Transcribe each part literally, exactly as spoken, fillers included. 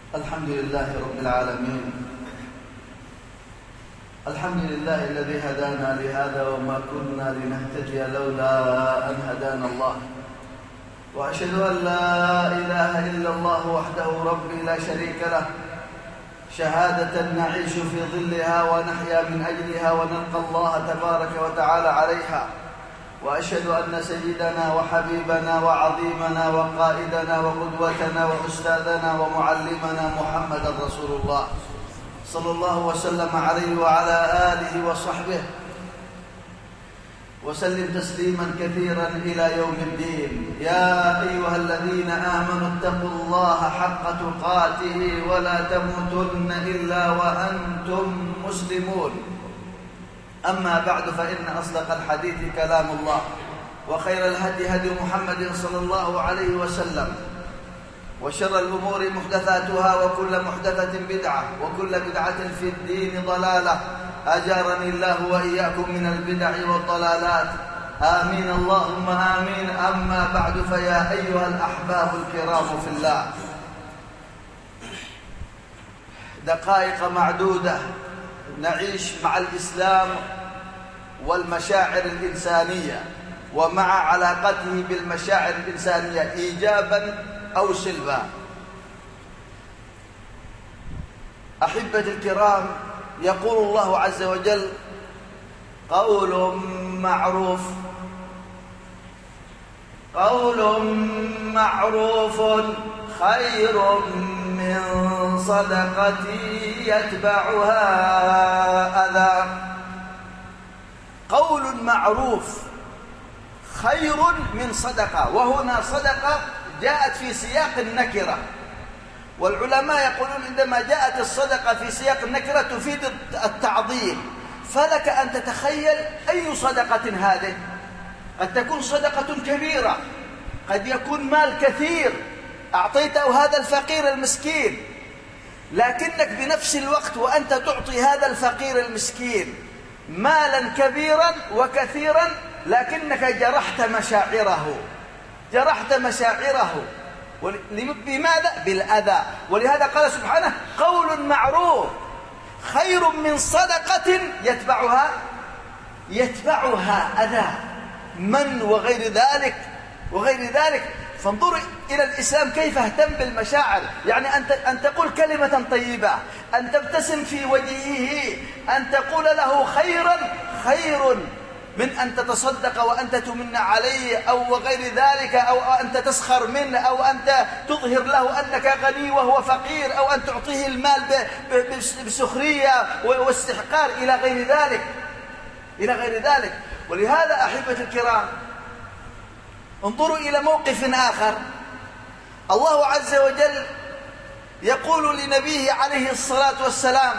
الحمد لله رب العالمين. الحمد لله الذي هدانا لهذا وما كنا لنهتدي لولا أن هدانا الله، وأشهد أن لا إله إلا الله وحده ربي لا شريك له، شهادة نعيش في ظلها ونحيا من أجلها ونلقى الله تبارك وتعالى عليها. وأشهد أن سيدنا وحبيبنا وعظيمنا وقائدنا وقدوتنا وأستاذنا ومعلمنا محمد رسول الله صلى الله وسلم عليه وعلى آله وصحبه وسلم تسليما كثيرا إلى يوم الدين. يا أيها الذين آمنوا اتقوا الله حق تقاته ولا تموتن إلا وأنتم مسلمون. أما بعد، فإن أصدق الحديث كلام الله، وخير الهدي هدي محمد صلى الله عليه وسلم، وشر الأمور محدثاتها، وكل محدثة بدعة، وكل بدعة في الدين ضلالة. أجارني الله وإياكم من البدع والضلالات، آمين اللهم آمين. أما بعد، فيا أيها الأحباب الكرام في الله، دقائق معدودة نعيش مع الإسلام والمشاعر الإنسانية، ومع علاقته بالمشاعر الإنسانية إيجابا أو سلبا. أحبة الكرام، يقول الله عز وجل: قول معروف قول معروف خير من صدقة يتبعها أذى. قول معروف خير من صدقة، وهنا صدقة جاءت في سياق النكرة، والعلماء يقولون عندما جاءت الصدقة في سياق النكرة تفيد التعظيم، فلك أن تتخيل أي صدقة هذه. قد تكون صدقة كبيرة، قد يكون مال كثير أعطيته هذا الفقير المسكين، لكنك بنفس الوقت وأنت تعطي هذا الفقير المسكين مالا كبيرا وكثيرا، لكنك جرحت مشاعره جرحت مشاعره بماذا؟ بالأذى. ولهذا قال سبحانه: قول معروف خير من صدقة يتبعها يتبعها أذى. من وغير ذلك وغير ذلك فانظروا إلى الإسلام كيف اهتم بالمشاعر. يعني أن أن تقول كلمة طيبة، أن تبتسم في وجهه، أن تقول له خيرا خير من أن تتصدق وأنت تمن عليه أو غير ذلك، أو أنت تسخر منه، أو أنت تظهر له أنك غني وهو فقير، أو أن تعطيه المال بسخرية واستحقار إلى غير ذلك إلى غير ذلك. ولهذا أحبة الكرام، انظروا إلى موقف آخر. الله عز وجل يقول لنبيه عليه الصلاة والسلام،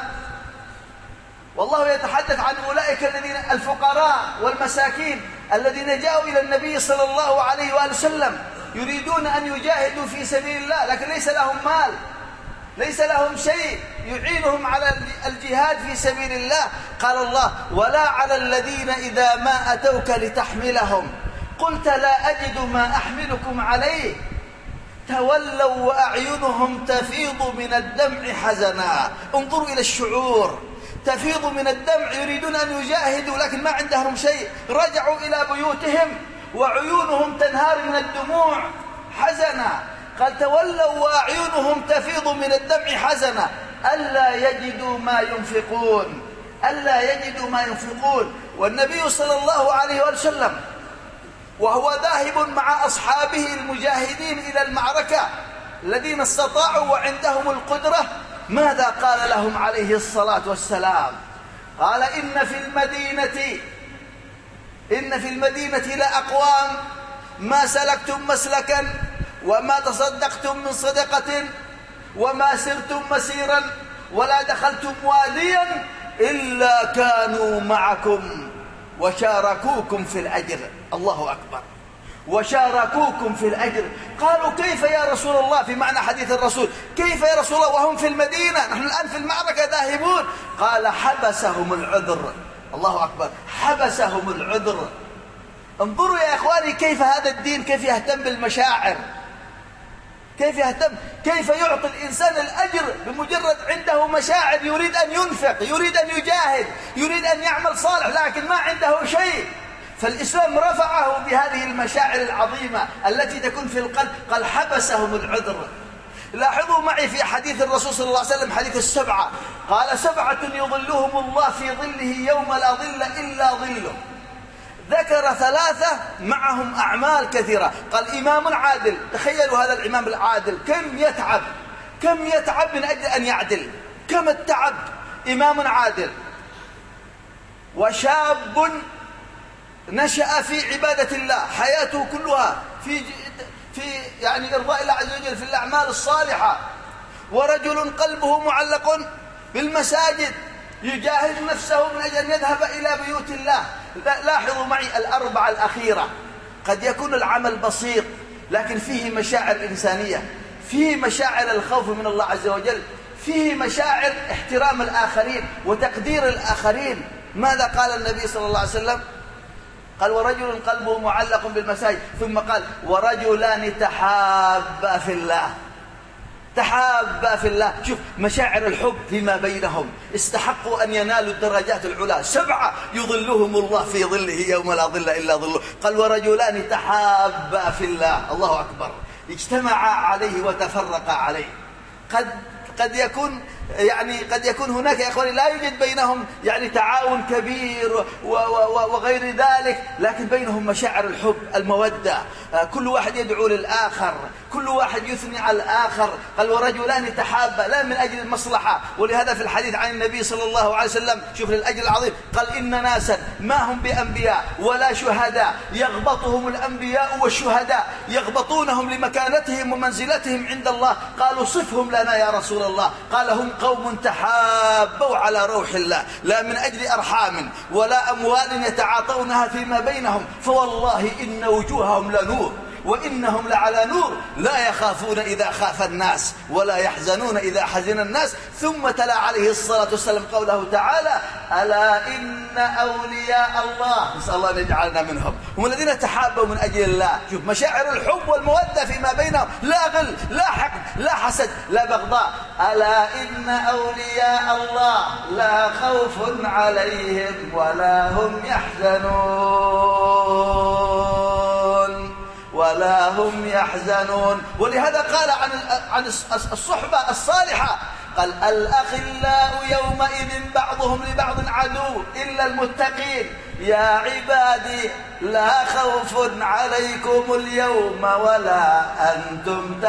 والله يتحدث عن أولئك الذين الفقراء والمساكين الذين جاءوا إلى النبي صلى الله عليه وآله وسلم يريدون أن يجاهدوا في سبيل الله، لكن ليس لهم مال، ليس لهم شيء يعينهم على الجهاد في سبيل الله. قال الله: ولا على الذين إذا ما أتوك لتحملهم قلت لا أجد ما أحملكم عليه تولوا وأعينهم تفيض من الدمع حزنا. انظروا إلى الشعور، تفيض من الدمع، يريدون أن يجاهدوا لكن ما عندهم شيء. رجعوا إلى بيوتهم وعيونهم تنهار من الدموع حزنا. قال: تولوا وأعينهم تفيض من الدمع حزنا ألا يجدوا ما ينفقون ألا يجدوا ما ينفقون. والنبي صلى الله عليه وسلم وهو ذاهب مع أصحابه المجاهدين إلى المعركة الذين استطاعوا وعندهم القدرة، ماذا قال لهم عليه الصلاة والسلام؟ قال: إن في المدينة إن في المدينة لأقوام ما سلكتم مسلكا وما تصدقتم من صدقة وما سرتم مسيرا ولا دخلتم واديا إلا كانوا معكم وشاركوكم في الأجر. الله أكبر، وشاركوكم في الأجر. قالوا: كيف يا رسول الله؟ في معنى حديث الرسول: كيف يا رسول الله وهم في المدينة، نحن الآن في المعركة ذاهبون؟ قال: حبسهم العذر. الله أكبر، حبسهم العذر. انظروا يا إخواني كيف هذا الدين كيف يهتم بالمشاعر، كيف يهتم؟ كيف يعطي الإنسان الأجر بمجرد عنده مشاعر، يريد أن ينفق، يريد أن يجاهد، يريد أن يعمل صالح، لكن ما عنده شيء. فالإسلام رفعه بهذه المشاعر العظيمة التي تكون في القلب. قال حبسهم العذر. لاحظوا معي في حديث الرسول صلى الله عليه وسلم، حديث السبعة، قال سبعة يظلهم الله في ظله يوم لا ظل إلا ظله. ذكر ثلاثة معهم أعمال كثيرة. قال إمام عادل. تخيلوا هذا الإمام العادل كم يتعب، كم يتعب من أجل أن يعدل، كم التعب. إمام عادل. وشاب نشأ في عبادة الله، حياته كلها في في يعني إرضاء الله عز وجل في الأعمال الصالحة. ورجل قلبه معلق بالمساجد، يجاهد نفسه من أجل أن يذهب إلى بيوت الله. لاحظوا معي الأربعة الأخيرة. قد يكون العمل بسيط لكن فيه مشاعر إنسانية، فيه مشاعر الخوف من الله عز وجل، فيه مشاعر احترام الآخرين وتقدير الآخرين. ماذا قال النبي صلى الله عليه وسلم؟ قال ورجل قلبه معلق بالمساجد، ثم قال ورجلان تحابا في الله. تحابا في الله. شوف مشاعر الحب فيما بينهم، استحقوا أن ينالوا الدرجات العلى. سبعة يظلهم الله في ظله يوم لا ظل إلا ظله. قال ورجلان تحابا في الله. الله أكبر. اجتمعا عليه وتفرقا عليه. قد قد يكون يعني قد يكون هناك يا إخواني لا يوجد بينهم يعني تعاون كبير وغير ذلك، لكن بينهم مشاعر الحب، المودة، كل واحد يدعو للآخر، كل واحد يثني على الآخر. قال ورجلان تحابا لا من أجل المصلحة. ولهذا في الحديث عن النبي صلى الله عليه وسلم، شوف للأجل العظيم، قال إن ناسا ما هم بأنبياء ولا شهداء يغبطهم الأنبياء والشهداء، يغبطونهم لمكانتهم ومنزلتهم عند الله. قالوا صفهم لنا يا رسول الله. قال هم قوم تحابوا على روح الله، لا من أجل أرحام ولا أموال يتعاطونها فيما بينهم، فوالله إن وجوههم لنور وإنهم لعلى نور، لا يخافون إذا خاف الناس ولا يحزنون إذا حزن الناس. ثم تلا عليه الصلاة والسلام قوله تعالى ألا إن أولياء الله، نسأل الله أن يجعلنا منهم، هم الذين تحابوا من أجل الله. شوف مشاعر الحب والمودة فيما بينهم، لا غل لا حقد لا حسد لا بغضاء. ألا إن أولياء الله لا خوف عليهم ولا هم يحزنون ولا هم يحزنون. ولهذا قال عن عن الصحبة الصالحة، قال الأخلاء يومئذ بعضهم لبعض عدو إلا المتقين. يا عبادي لا خوف عليكم اليوم ولا أنتم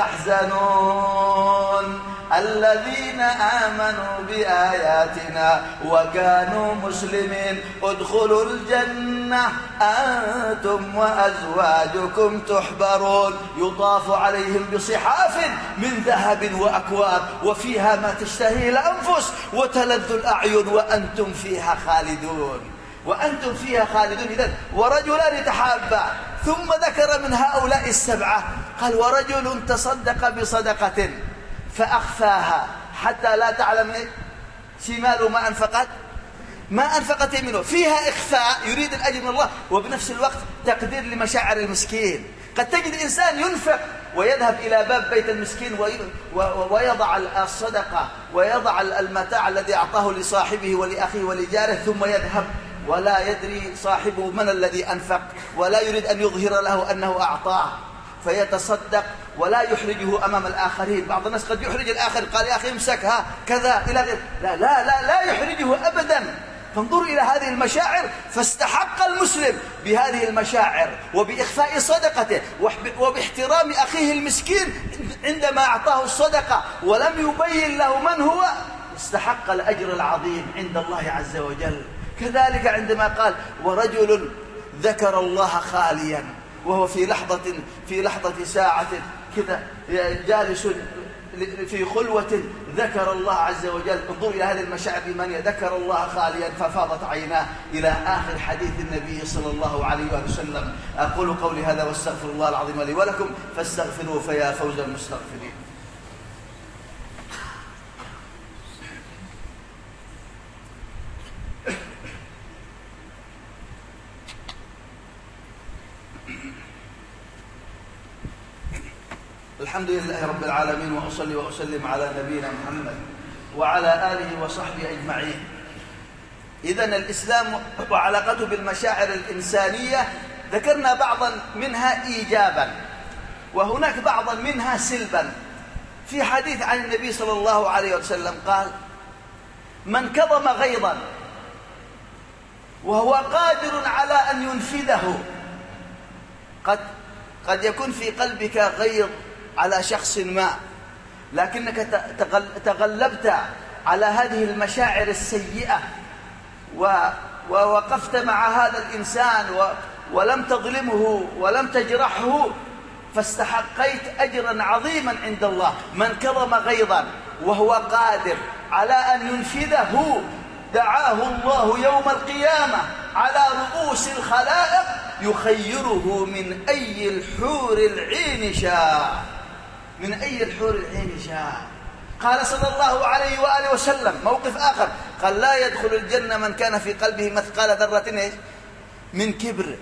تحزنون الذين آمنوا بآياتنا وكانوا مسلمين ادخلوا الجنة أنتم وأزواجكم تحبرون يطاف عليهم بصحاف من ذهب وأكواب وفيها ما تشتهي الأنفس وتلذ الأعين وأنتم فيها خالدون وأنتم فيها خالدون. إذن ورجلان تحابا. ثم ذكر من هؤلاء السبعة قال ورجل تصدق بصدقة فأخفاها حتى لا تعلم شماله ما أنفقت ما أنفقت يمينه، فيها إخفاء يريد الأجر من الله وبنفس الوقت تقدير لمشاعر المسكين. قد تجد إنسان ينفق ويذهب إلى باب بيت المسكين ويضع الصدقة ويضع المتاع الذي أعطاه لصاحبه ولأخيه ولجاره ثم يذهب ولا يدري صاحبه من الذي أنفق ولا يريد أن يظهر له أنه أعطاه، فيتصدق ولا يحرجه أمام الآخرين. بعض الناس قد يحرج الآخر، قال يا أخي امسكها كذا إلى غير، لا لا لا لا يحرجه أبدا. فانظروا إلى هذه المشاعر. فاستحق المسلم بهذه المشاعر وبإخفاء صدقته وباحترام أخيه المسكين عندما أعطاه الصدقة ولم يبين له من هو، استحق الأجر العظيم عند الله عز وجل. كذلك عندما قال ورجل ذكر الله خاليا وهو في لحظة في لحظة ساعة كذا جالس في خلوة ذكر الله عز وجل. انظر إلى هذه المشاعر الإيمانية، ذكر الله خاليا ففاضت عيناه إلى آخر حديث النبي صلى الله عليه وسلم. أقول قولي هذا واستغفر الله العظيم لي ولكم فاستغفروه فيا فوز المستغفرين. الحمد لله رب العالمين، وأصلي وأسلم على نبينا محمد وعلى آله وصحبه أجمعين. إذن الإسلام وعلاقته بالمشاعر الإنسانية ذكرنا بعضا منها إيجابا، وهناك بعضا منها سلبا. في حديث عن النبي صلى الله عليه وسلم قال: من كظم غيظا وهو قادر على أن ينفذه، قد قد يكون في قلبك غيظ على شخص ما، لكنك تغلبت على هذه المشاعر السيئة ووقفت مع هذا الإنسان ولم تظلمه ولم تجرحه، فاستحقيت أجرا عظيما عند الله. من كظم غيظا وهو قادر على أن ينفذه دعاه الله يوم القيامة على رؤوس الخلائق يخيره من أي الحور العين شاء، من أي الحور العين شاء. قال صلى الله عليه وآله وسلم موقف آخر، قال: لا يدخل الجنة من كان في قلبه مثقال ذرة من كبر.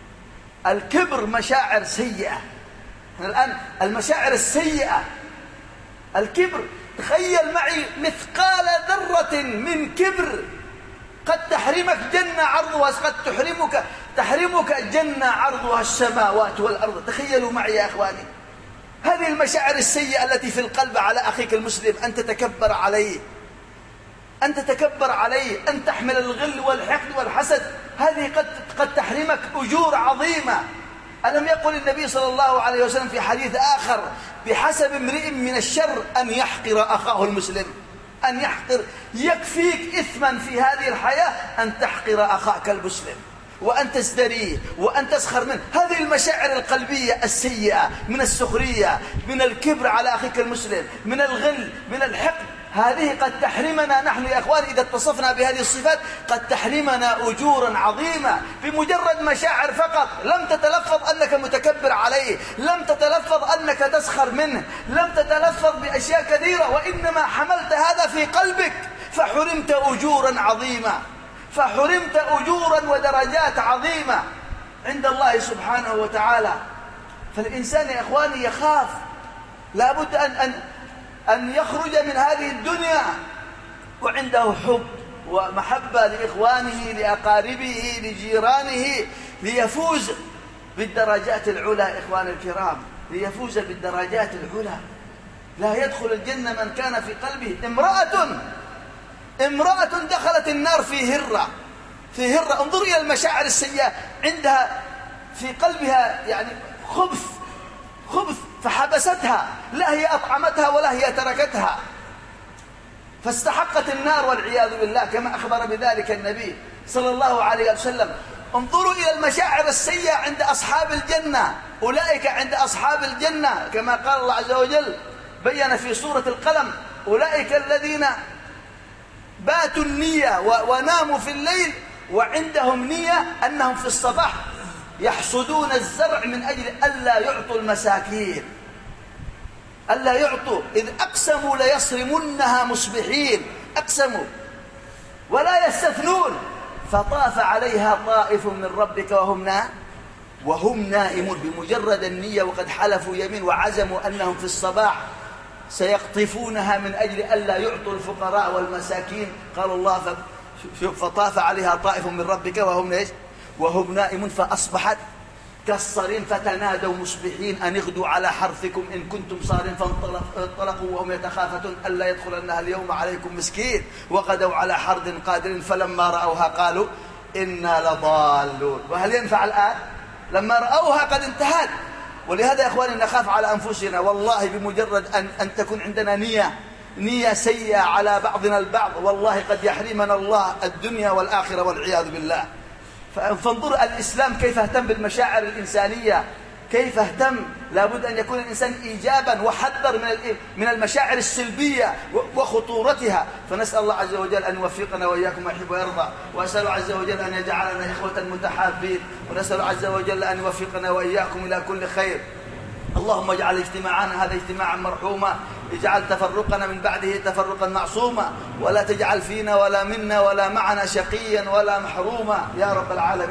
الكبر مشاعر سيئة. الآن المشاعر السيئة، الكبر، تخيل معي مثقال ذرة من كبر قد تحرمك جنة عرضها، قد تحرمك تحرمك جنة عرضها السماوات والأرض. تخيلوا معي يا أخواني هذه المشاعر السيئة التي في القلب على أخيك المسلم، أن تتكبر عليه، أن تتكبر عليه، أن تحمل الغل والحقد والحسد، هذه قد قد تحرمك أجور عظيمة. ألم يقل النبي صلى الله عليه وسلم في حديث آخر: بحسب امرئ من الشر أن يحقر أخاه المسلم، أن يحقر. يكفيك إثما في هذه الحياة أن تحقر أخاك المسلم وأن تزدريه وأن تسخر منه. هذه المشاعر القلبية السيئة من السخرية، من الكبر على أخيك المسلم، من الغل، من الحقد، هذه قد تحرمنا نحن يا أخوان إذا اتصفنا بهذه الصفات، قد تحرمنا أجورا عظيمة بمجرد مشاعر فقط. لم تتلفظ أنك متكبر عليه، لم تتلفظ أنك تسخر منه، لم تتلفظ بأشياء كثيرة، وإنما حملت هذا في قلبك فحرمت أجورا عظيمة، فحرمت أجورا ودرجات عظيمة عند الله سبحانه وتعالى. فالإنسان يا إخواني يخاف، لا بد أن, أن, أن يخرج من هذه الدنيا وعنده حب ومحبة لإخوانه، لأقاربه، لجيرانه، ليفوز بالدرجات العلى. إخوان الكرام، ليفوز بالدرجات العلى. لا يدخل الجنة من كان في قلبه امرأة امرأة دخلت النار في هرة، في هرة. انظر إلى المشاعر السيئة، عندها في قلبها يعني خبث خبث فحبستها، لا هي أطعمتها ولا هي تركتها، فاستحقت النار والعياذ بالله، كما أخبر بذلك النبي صلى الله عليه وسلم. انظروا إلى المشاعر السيئة عند أصحاب الجنة، أولئك عند أصحاب الجنة كما قال الله عز وجل، بيّن في سورة القلم: أولئك الذين باتوا النية وناموا في الليل وعندهم نية أنهم في الصباح يحصدون الزرع من أجل ألا يعطوا المساكين، ألا يعطوا، إذ أقسموا ليصرمنها مصبحين، أقسموا ولا يستثنون. فطاف عليها طائف من ربك وهم نا وهم نائمون. بمجرد النية وقد حلفوا يمين وعزموا أنهم في الصباح سيقطفونها من أجل ألا يعطوا الفقراء والمساكين، قال الله: فطاف عليها طائف من ربك وهم ايش؟ وهم نائمون فأصبحت كالصريم فتنادوا مصبحين أن اغدوا على حرثكم إن كنتم صارمين، فانطلقوا وهم يتخافتون ألا يدخلنها اليوم عليكم مسكين، وغدوا على حرد قادر فلما رأوها قالوا إنا لضالون. وهل ينفع الآن؟ لما رأوها قد انتهت. ولهذا يا إخواني نخاف على أنفسنا، والله بمجرد أن, أن تكون عندنا نية نية سيئة على بعضنا البعض، والله قد يحرمنا الله الدنيا والآخرة والعياذ بالله. فانظر الإسلام كيف اهتم بالمشاعر الإنسانية، كيف اهتم. لابد أن يكون الإنسان إيجابا، وحذر من من المشاعر السلبية وخطورتها. فنسأل الله عز وجل أن يوفقنا وإياكم ما يحب ويرضى، وأسأل عز وجل أن يجعلنا إخوة متحابين، ونسأل عز وجل أن يوفقنا وإياكم إلى كل خير. اللهم اجعل اجتماعنا هذا اجتماعا مرحوما، اجعل تفرقنا من بعده تفرقا معصوما، ولا تجعل فينا ولا منا ولا معنا شقيا ولا محروما يا رب العالمين.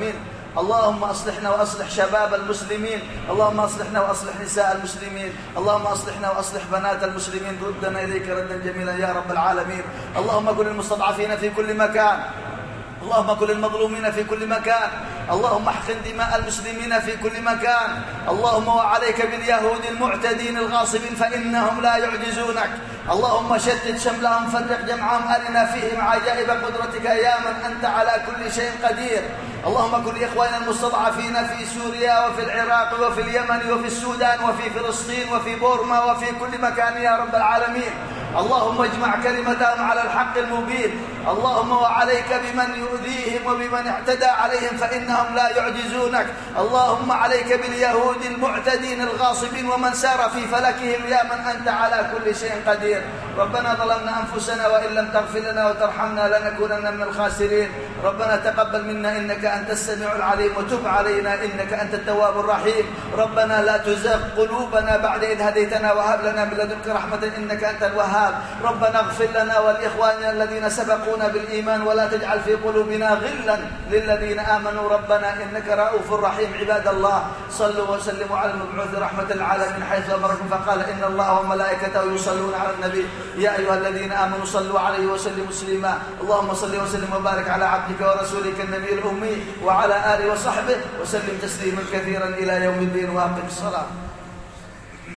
اللهم أصلحنا وأصلح شباب المسلمين، اللهم أصلحنا وأصلح نساء المسلمين، اللهم أصلحنا وأصلح بنات المسلمين، ردنا إليك ردا جميلا يا رب العالمين. اللهم كن المستضعفين في كل مكان، اللهم كن المظلومين في كل مكان، اللهم احقن دماء المسلمين في كل مكان، اللهم وعليك باليهود المعتدين الغاصبين فإنهم لا يعجزونك، اللهم شتت شملهم، فرق جمعهم، أرنا فيهم عجائب قدرتك يا من أنت على كل شيء قدير. اللهم كن لإخواننا المستضعفين في سوريا وفي العراق وفي اليمن وفي السودان وفي فلسطين وفي بورما وفي كل مكان يا رب العالمين. اللهم اجمع كلمتهم على الحق المبين، اللهم وعليك بمن يؤذيهم وبمن اعتدى عليهم فإنهم لا يعجزونك. اللهم عليك باليهود المعتدين الغاصبين ومن سار في فلكهم يا من أنت على كل شيء قدير. ربنا ظلمنا أنفسنا وإن لم تغفر لنا وترحمنا لنكونن من الخاسرين. ربنا تقبل منا إنك أنت السميع العليم وتب علينا إنك أنت التواب الرحيم. ربنا لا تزغ قلوبنا بعد إذ هديتنا وهب لنا من لدنك رحمة إنك أنت الوهاب. ربنا اغفر لنا ولإخواننا الذين سبقونا بالإيمان ولا تجعل في قلوبنا غلا للذين آمنوا ربنا إنك رؤوف رحيم. عباد الله صلوا وسلموا على المبعوث رحمة العالمين حيث أمركم فقال إن الله وملائكته يصلون على النبي يا أيها الذين آمنوا صلوا عليه وسلموا تسليما. اللهم صل وسلم وبارك على عبدك ورسولك النبي الأمي وعلى آله وصحبه وسلم تسليما كثيرا إلى يوم الدين. وأقم الصلاة.